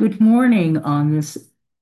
Good morning on this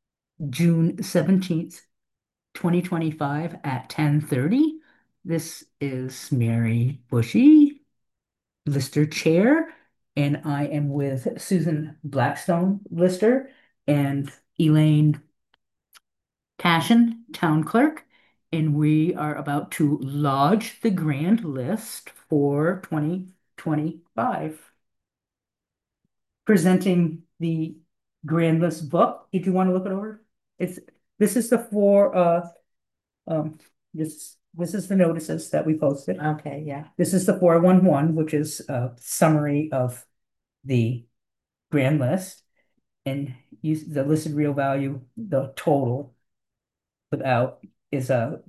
June 17th, 2025 at 10:30. This is Mary Bushy, Lister Chair, and I am with Susan Blackstone Lister and Elaine Cashin, Town Clerk, and we are about to lodge the grand list for 2025. Presenting the grand list book. Did you want to look it over? It's this is the four um this is the notices that we posted. Okay, yeah. This is the 411, which is a summary of the grand list and use the listed real value, the total without is a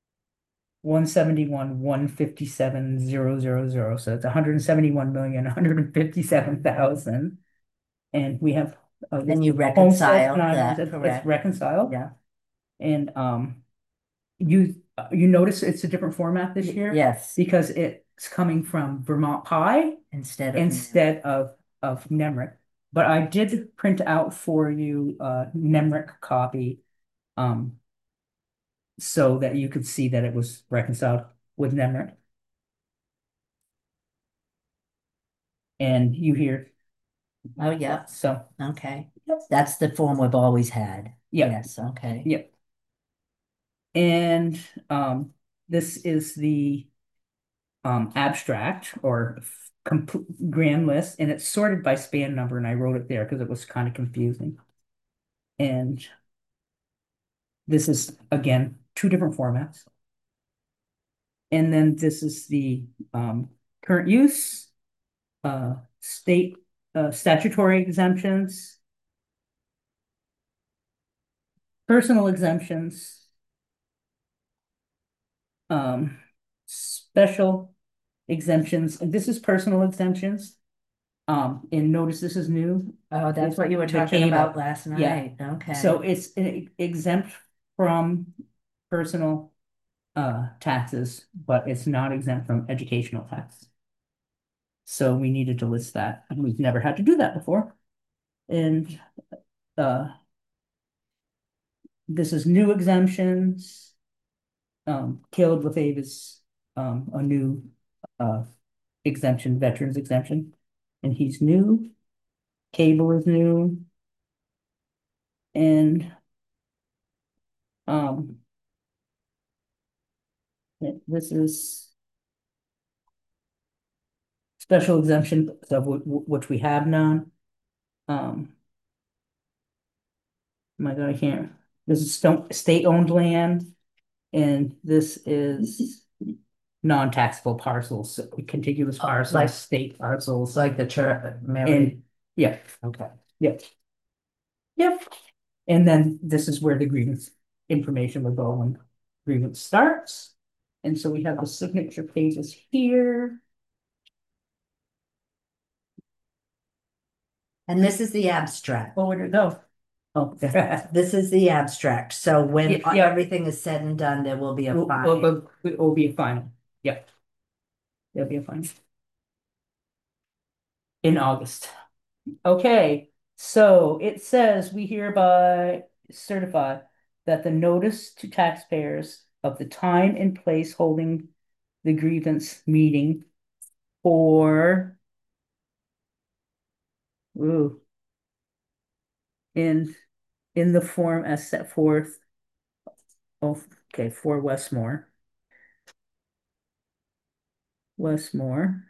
171,157,000. So it's 171,157,000. And we have And you homestead reconciled items, that, it's correct? reconciled. Yeah. And you notice it's a different format this year Yes, because it's coming from Vermont Pie instead of instead of Nemrick. But I did print out for you a Nemrick copy um so that you could see that it was reconciled with Nemrick. And you hear oh, yeah. so Okay. yep. That's the form we've always had. Yep. Yes, okay. Yep. And this is the abstract or grand list, and it's sorted by span number, and I wrote it there because it was kind of confusing. And this is again two different formats. And then this is the current use, state statutory exemptions, personal exemptions, special exemptions. And this is personal exemptions. And notice this is new. Oh, that's what you were That talking came about up. last Yeah. night. Okay. So it's exempt from personal taxes, but it's not exempt from educational tax. So we needed to list that, and we've never had to do that before. And uh, this is new exemptions. Caleb LaFave is a new uh, exemption, veterans exemption, and he's new. Cable is new, and um, this is special exemption, of which we have none. Um, my God, I can't. This is state-owned land, and this is non-taxable parcels, contiguous parcels, like state parcels. like the church, And yeah, okay. yep, yep. And then this is where the grievance information will go when grievance starts. And so we have the signature pages here. And this is the abstract. Oh, where did it go? Oh, This is the abstract. So when yeah, everything is said and done, there will be a it fine. will be a final. Yep, there'll be a final in August. Okay, so it says we hereby certify that the notice to taxpayers of the time and place holding the grievance meeting for ooh, in in the form as set forth. Oh, okay, for Westmore,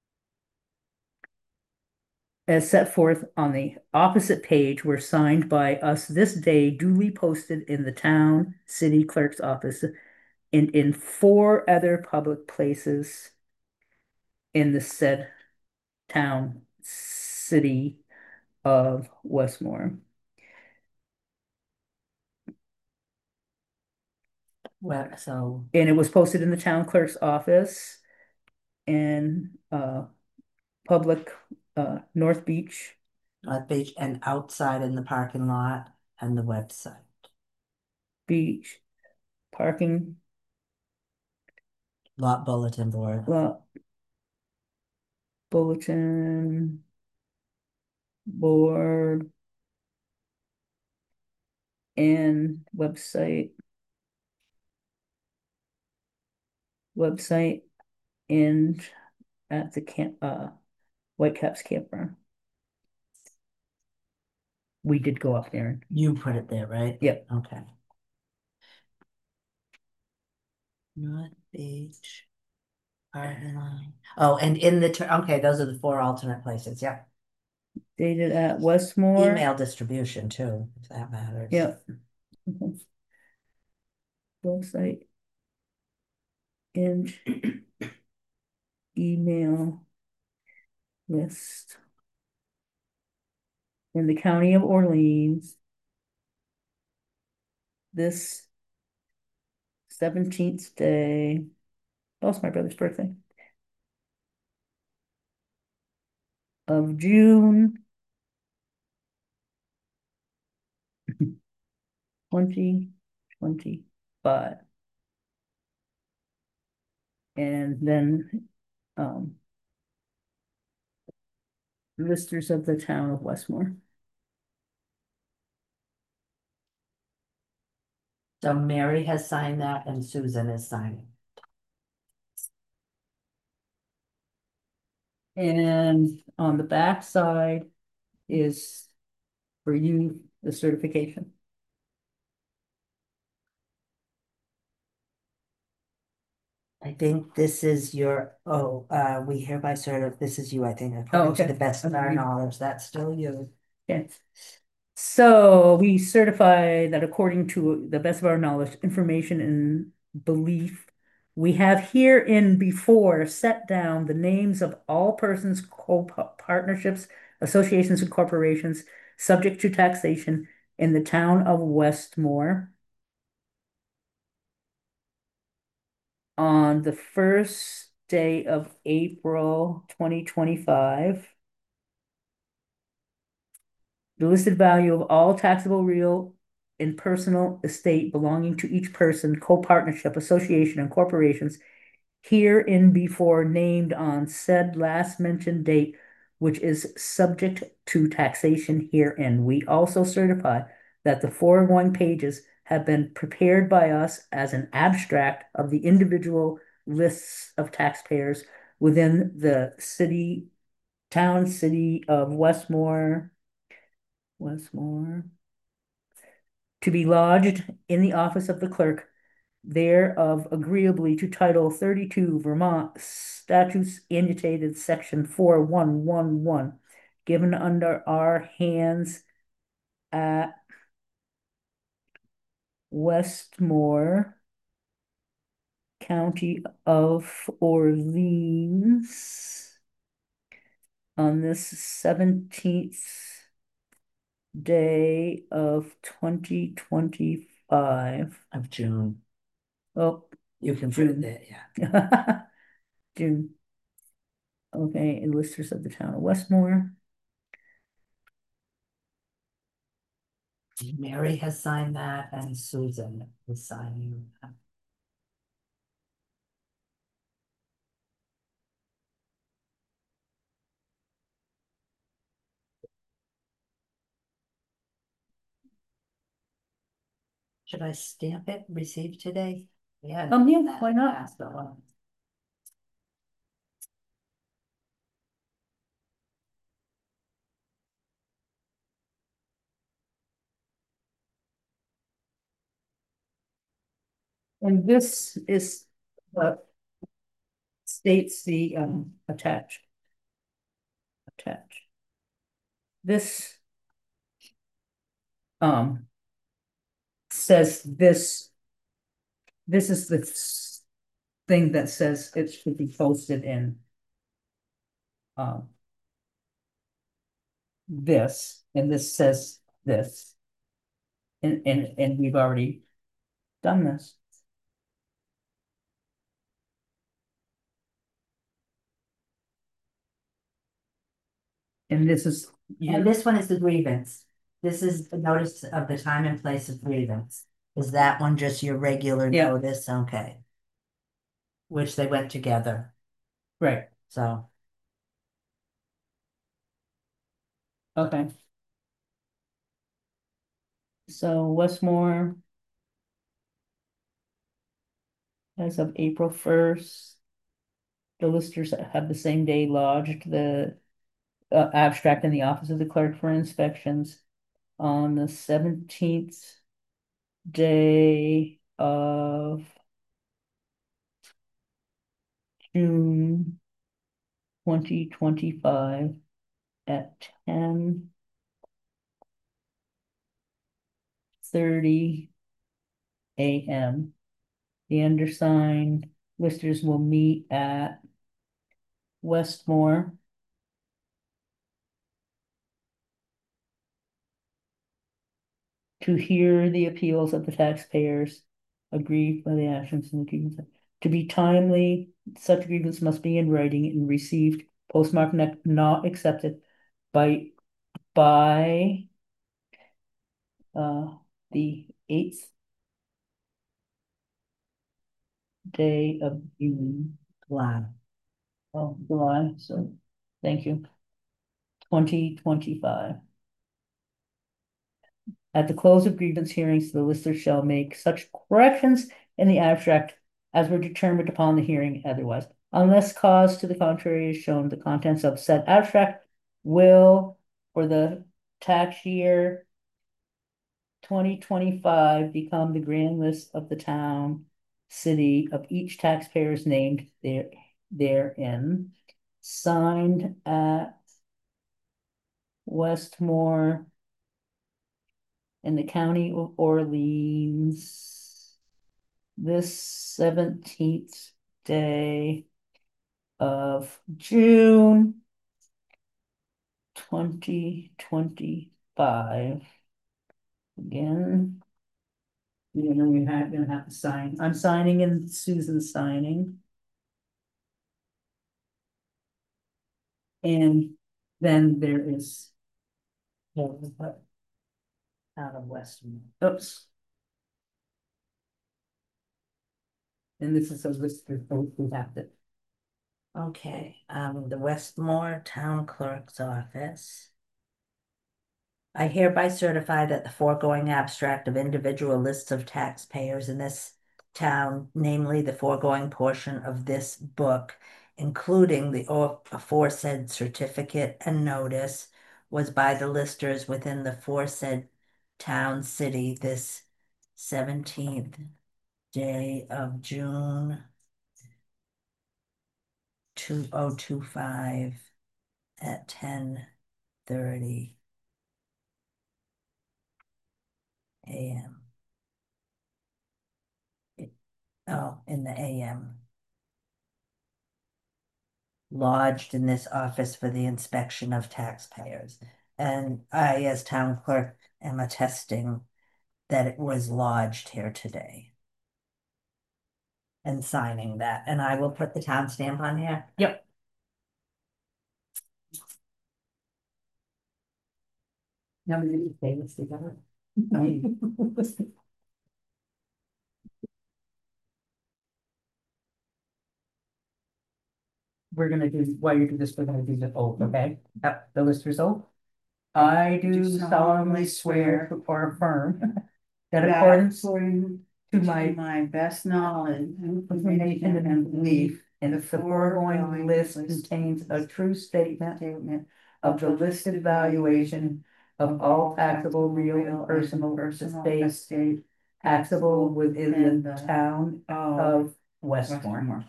as set forth on the opposite page, were signed by us this day, duly posted in the town city clerk's office and in four other public places in the said town city of Westmore. Well, so And it was posted in the town clerk's office and public North Beach North Beach and outside in the parking lot and the website. Beach parking Lot bulletin board. lot bulletin board and website and at the Whitecaps campground. We did go up there. You put it there, right? Yep. Okay. North Beach, parking lot. Oh, and in the, okay, those are the four alternate places, yep. Dated at Westmore. Email distribution too, if that matters. Yep. Okay. Website and email list in the county of Orleans. This 17th day. Oh, it's my brother's birthday. Of June 2025. And then listers of the town of Westmore. So Mary has signed that and Susan is signing. And on the back side is for you, the certification. I think this is your, we hereby this is you, I think, Oh, according to okay. the best of our Okay. knowledge, that's still you. Okay. So we certify that according to the best of our knowledge, information and belief, we have herein before set down the names of all persons, partnerships, associations, and corporations subject to taxation in the town of Westmore on the first day of April 2025. The listed value of all taxable real and personal estate belonging to each person, co-partnership, association, and corporations herein before named on said last mentioned date, which is subject to taxation herein. We also certify that the foregoing pages have been prepared by us as an abstract of the individual lists of taxpayers within the city of Westmore, to be lodged in the office of the clerk thereof agreeably to Title 32 Vermont Statutes annotated Section 4111, given under our hands at Westmore, County of Orleans, on this 17th day of 2025. Of June. Oh, You can put it June. there, yeah. June. Okay, and listers of the town of Westmore. Mary has signed that and Susan is signing that. Should I stamp it, received today? Yeah. Yeah, why not? That's the one. And this is what states the attached. This um says this is the thing that says it should be posted in um this, and this says this. And we've already done this. And this is And this one is the grievance. This is the notice of the time and place of grievance. Is that one just your regular Yeah. notice? Okay. Which they went together, right. so. Okay. So Westmore, as of April 1st, the listers have the same day lodged the abstract in the office of the clerk for inspections. On the 17th day of June 2025 at 10:30 a.m. The undersigned listers will meet at Westmore to hear the appeals of the taxpayers aggrieved by the actions in the grievance. To be timely, such grievance must be in writing and received postmarked not accepted by the 8th day of June. July. Oh, July, so thank you. 2025. At the close of grievance hearings, the lister shall make such corrections in the abstract as were determined upon the hearing otherwise. Unless cause to the contrary is shown, the contents of said abstract will, for the tax year 2025, become the grand list of the town, city of each taxpayer's named therein, signed at Westmore in the county of Orleans this 17th day of June 2025. Again, you're gonna have to sign. I'm signing and Susan's signing. And then there is Out of Westmore. oops. And this is a list of folks who have to. Okay, the Westmore Town Clerk's Office. I hereby certify that the foregoing abstract of individual lists of taxpayers in this town, namely the foregoing portion of this book, including the aforesaid certificate and notice, was by the listers within the aforesaid town city this 17th day of June 2025 at 10:30 a.m. Oh, in the AM. Lodged in this office for the inspection of taxpayers. And I, as town clerk, am attesting that it was lodged here today. And signing that, and I will put the town stamp on here. Yep. Now we need to say this together. We're gonna do, while you do this, we're gonna do the oath, okay? Yep, the lister's oath. I do solemnly swear or affirm that according to my best knowledge, information, and belief, and the foregoing list contains a true statement of the listed valuation of all taxable real and personal estate taxable within the town of Westmore.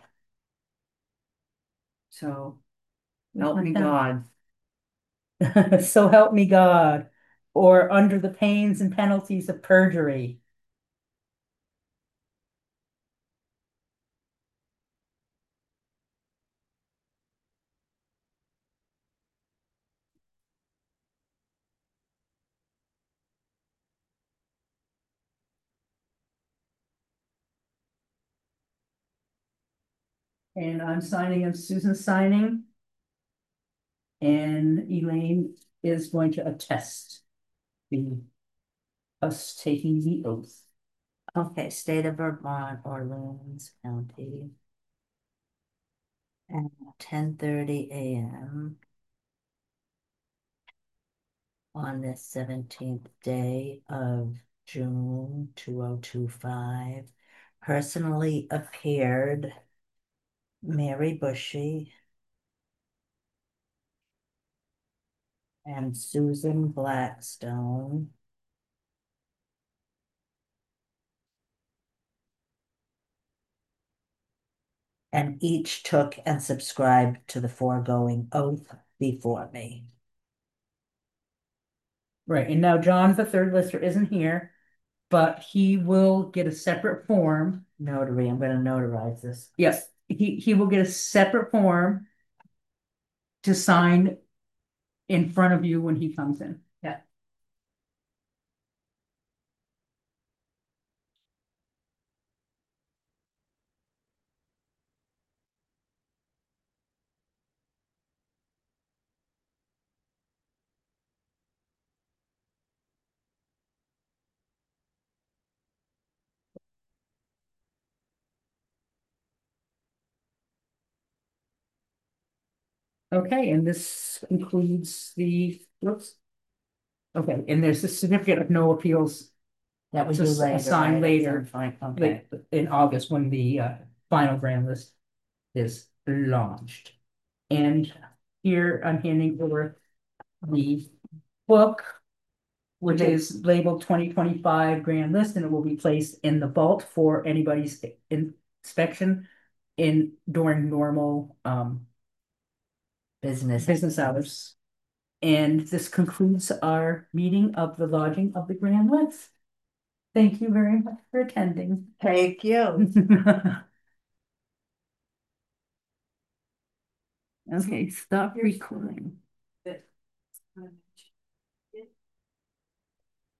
So help me God. So help me God, or under the pains and penalties of perjury. And I'm signing and Susan's signing. And Elaine is going to attest the us taking the oath. Okay, State of Vermont, Orleans County. At 10:30 a.m. on this 17th day of June 2025. Personally appeared Mary Bushy and Susan Blackstone. And each took and subscribed to the foregoing oath before me. Right, and now John, the third lister, isn't here, but he will get a separate form. Notary, I'm gonna notarize this. Yes, he will get a separate form to sign in front of you when he comes in. Yeah. Okay, and this includes the, whoops. Okay, and there's a certificate of no appeals That we to do later, assign right? later, Fine, okay. in August when the final grand list is launched. And here I'm handing over the book, which is labeled 2025 grand list, and it will be placed in the vault for anybody's inspection during normal business hours. And this concludes our meeting of the lodging of the grand list. Thank you very much for attending. Thank you. Okay, stop recording.